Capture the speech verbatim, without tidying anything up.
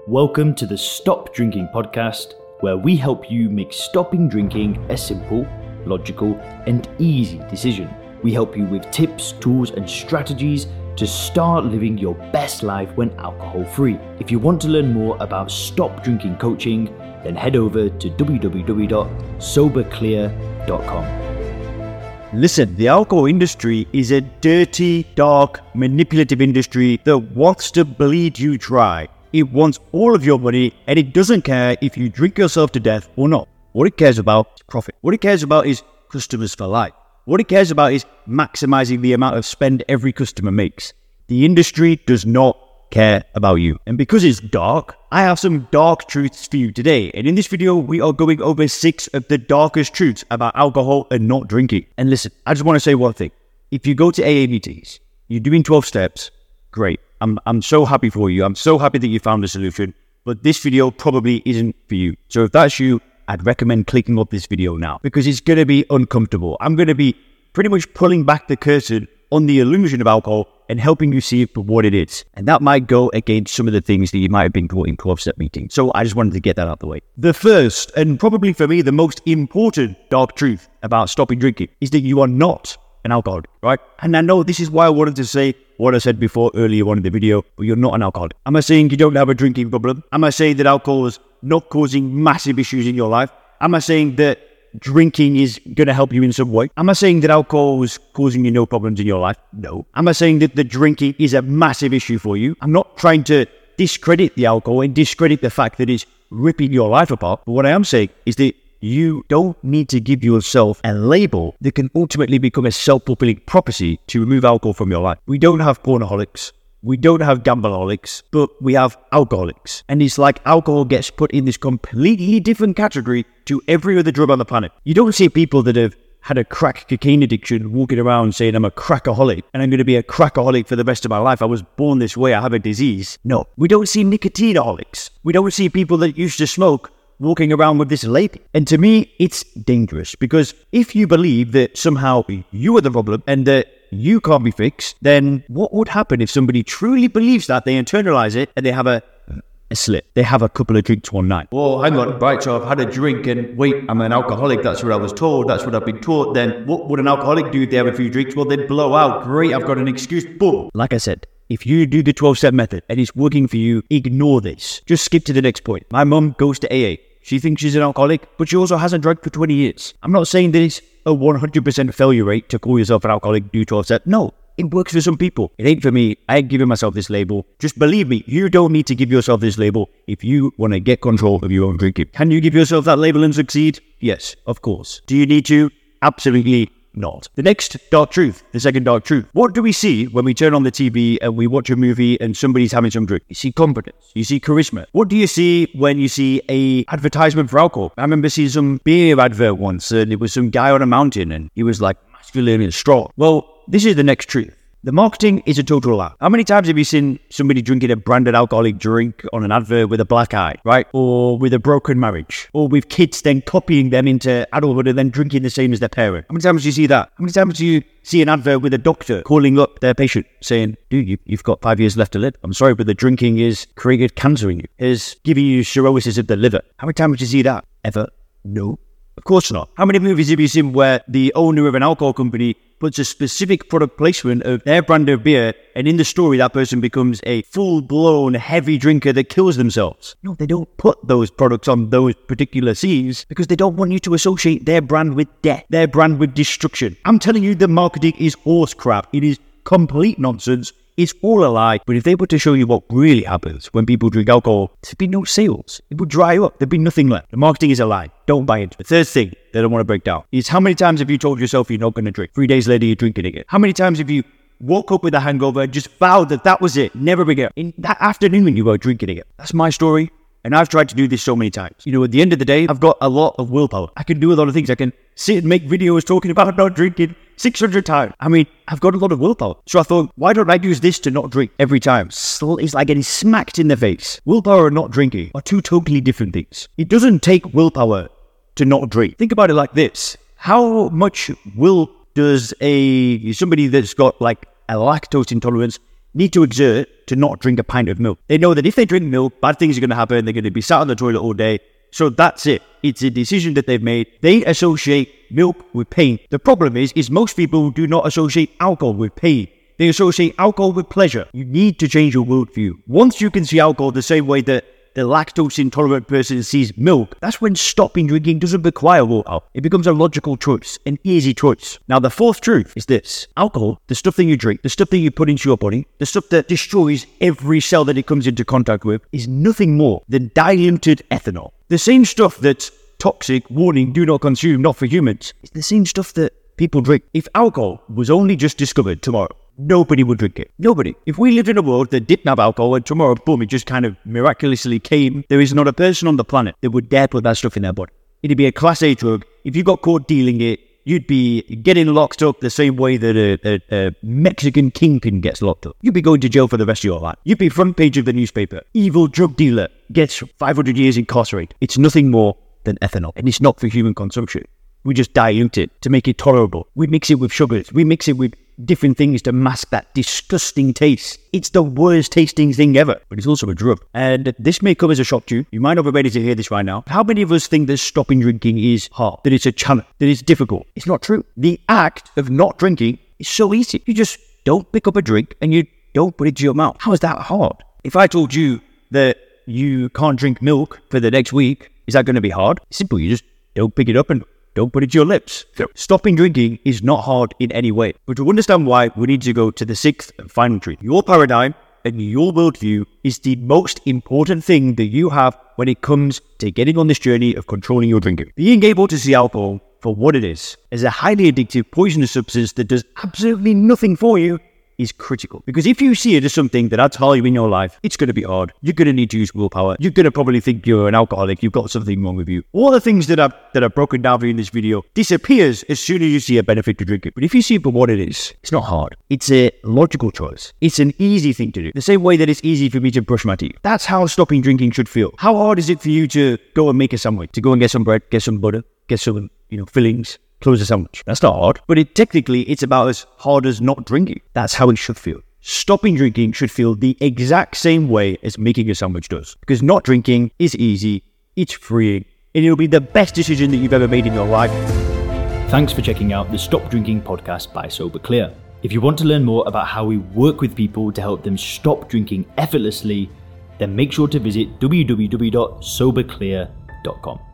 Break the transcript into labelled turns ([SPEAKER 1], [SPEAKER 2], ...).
[SPEAKER 1] Welcome to the Stop Drinking Podcast, where we help you make stopping drinking a simple, logical, and easy decision. We help you with tips, tools, and strategies to start living your best life when alcohol-free. If you want to learn more about Stop Drinking coaching, then head over to w w w dot sober clear dot com.
[SPEAKER 2] Listen, the alcohol industry is a dirty, dark, manipulative industry that wants to bleed you dry. It wants all of your money, and it doesn't care if you drink yourself to death or not. What it cares about is profit. What it cares about is customers for life. What it cares about is maximizing the amount of spend every customer makes. The industry does not care about you. And because it's dark, I have some dark truths for you today. And in this video, we are going over six of the darkest truths about alcohol and not drinking. And listen, I just want to say one thing. If you go to A A meetings, you're doing twelve steps, great. I'm I'm so happy for you. I'm so happy that you found a solution. But this video probably isn't for you. So if that's you, I'd recommend clicking off this video now, because it's going to be uncomfortable. I'm going to be pretty much pulling back the curtain on the illusion of alcohol and helping you see it for what it is. And that might go against some of the things that you might have been taught in twelve-step meetings. So I just wanted to get that out of the way. The first, and probably for me, the most important dark truth about stopping drinking is that you are not an alcoholic, right? And I know this is why I wanted to say what I said before earlier on in the video, but you're not an alcoholic. Am I saying you don't have a drinking problem? Am I saying that alcohol is not causing massive issues in your life? Am I saying that drinking is going to help you in some way? Am I saying that alcohol is causing you no problems in your life? No. Am I saying that the drinking is a massive issue for you? I'm not trying to discredit the alcohol and discredit the fact that it's ripping your life apart. But what I am saying is that you don't need to give yourself a label that can ultimately become a self-fulfilling prophecy to remove alcohol from your life. We don't have pornaholics. We don't have gambleaholics, but we have alcoholics. And it's like alcohol gets put in this completely different category to every other drug on the planet. You don't see people that have had a crack cocaine addiction walking around saying, I'm a crackaholic and I'm going to be a crackaholic for the rest of my life. I was born this way. I have a disease. No, we don't see nicotineaholics. We don't see people that used to smoke walking around with this label. And to me, it's dangerous, because if you believe that somehow you are the problem and that you can't be fixed, then what would happen if somebody truly believes that, they internalize it, and they have a, a slip? They have a couple of drinks one night.
[SPEAKER 3] Well, hang on, right, so I've had a drink and wait, I'm an alcoholic, that's what I was told, that's what I've been taught. Then what would an alcoholic do if they have a few drinks? Well, they'd blow out. Great, I've got an excuse, boom.
[SPEAKER 2] Like I said, if you do the twelve-step method and it's working for you, ignore this. Just skip to the next point. My mum goes to A A. She thinks she's an alcoholic, but she also hasn't drunk for twenty years. I'm not saying that it's a one hundred percent failure rate to call yourself an alcoholic, do twelve steps. No, it works for some people. It ain't for me. I ain't giving myself this label. Just believe me, you don't need to give yourself this label if you want to get control of your own drinking. Can you give yourself that label and succeed? Yes, of course. Do you need to? Absolutely not. The next dark truth, the second dark truth. What do we see when we turn on the T V and we watch a movie and somebody's having some drink? You see confidence. You see charisma. What do you see when you see a advertisement for alcohol? I remember seeing some beer advert once, and it was some guy on a mountain and he was like masculine and strong. Well, this is the next truth. The marketing is a total lie. How many times have you seen somebody drinking a branded alcoholic drink on an advert with a black eye, right? Or with a broken marriage? Or with kids then copying them into adulthood and then drinking the same as their parent? How many times do you see that? How many times do you see an advert with a doctor calling up their patient saying, dude, you, you've got five years left to live. I'm sorry, but the drinking is created cancer in you. Is giving you cirrhosis of the liver. How many times do you see that? Ever? No. Of course not. How many movies have you seen where the owner of an alcohol company puts a specific product placement of their brand of beer, and in the story that person becomes a full-blown heavy drinker that kills themselves? No, they don't put those products on those particular scenes because they don't want you to associate their brand with death, their brand with destruction. I'm telling you, the marketing is horse crap. It is complete nonsense. It's all a lie. But if they were to show you what really happens when people drink alcohol, there'd be no sales. It would dry up. There'd be nothing left. The marketing is a lie. Don't buy into it. The third thing that I want to break down is, how many times have you told yourself you're not going to drink? Three days later, you're drinking again. How many times have you woke up with a hangover and just vowed that that was it, never again? In that afternoon, you were drinking again. That's my story. And I've tried to do this so many times. You know, at the end of the day, I've got a lot of willpower. I can do a lot of things. I can sit and make videos talking about not drinking six hundred times. I mean, I've got a lot of willpower. So I thought, why don't I use this to not drink every time? It's like getting smacked in the face. Willpower and not drinking are two totally different things. It doesn't take willpower to not drink. Think about it like this. How much will does a somebody that's got like a lactose intolerance need to exert to not drink a pint of milk. They know that if they drink milk, bad things are going to happen. They're going to be sat on the toilet all day. So that's it. It's a decision that they've made. They associate milk with pain. The problem is, is most people do not associate alcohol with pain. They associate alcohol with pleasure. You need to change your worldview. Once you can see alcohol the same way that the lactose intolerant person sees milk, that's when stopping drinking doesn't require willpower. It becomes a logical choice, an easy choice. Now, the fourth truth is this. Alcohol, the stuff that you drink, the stuff that you put into your body, the stuff that destroys every cell that it comes into contact with, is nothing more than diluted ethanol. The same stuff that's toxic, warning, do not consume, not for humans, is the same stuff that people drink. If alcohol was only just discovered tomorrow, nobody would drink it. Nobody. If we lived in a world that didn't have alcohol and tomorrow, boom, it just kind of miraculously came, there is not a person on the planet that would dare put that stuff in their body. It'd be a class A drug. If you got caught dealing it, you'd be getting locked up the same way that a, a, a Mexican kingpin gets locked up. You'd be going to jail for the rest of your life. You'd be front page of the newspaper. Evil drug dealer gets five hundred years incarcerated. It's nothing more than ethanol, and it's not for human consumption. We just dilute it to make it tolerable. We mix it with sugars. We mix it with different things to mask that disgusting taste. It's the worst tasting thing ever, but it's also a drug. And this may come as a shock to you. You might not be ready to hear this right now. How many of us think that stopping drinking is hard, that it's a challenge, that it's difficult? It's not true. The act of not drinking is so easy. You just don't pick up a drink and you don't put it to your mouth. How is that hard? If I told you that you can't drink milk for the next week, is that going to be hard? It's simple. You just don't pick it up and don't put it to your lips. So, stopping drinking is not hard in any way. But to understand why, we need to go to the sixth and final truth. Your paradigm and your worldview is the most important thing that you have when it comes to getting on this journey of controlling your drinking. Being able to see alcohol for what it is, as a highly addictive, poisonous substance that does absolutely nothing for you, is critical. Because if you see it as something that adds value in your life, it's going to be hard. You're going to need to use willpower. You're going to probably think you're an alcoholic. You've got something wrong with you. All the things that I've, that I've broken down for you in this video disappears as soon as you see a benefit to drinking. But if you see it for what it is, it's not hard. It's a logical choice. It's an easy thing to do. The same way that it's easy for me to brush my teeth. That's how stopping drinking should feel. How hard is it for you to go and make a sandwich? To go and get some bread, get some butter, get some, you know, fillings, close a sandwich? That's not hard. But it technically, it's about as hard as not drinking. That's how it should feel. Stopping drinking should feel the exact same way as making a sandwich does. Because not drinking is easy, it's freeing, and it'll be the best decision that you've ever made in your life.
[SPEAKER 1] Thanks for checking out the Stop Drinking podcast by Sober Clear. If you want to learn more about how we work with people to help them stop drinking effortlessly, then make sure to visit w w w dot sober clear dot com.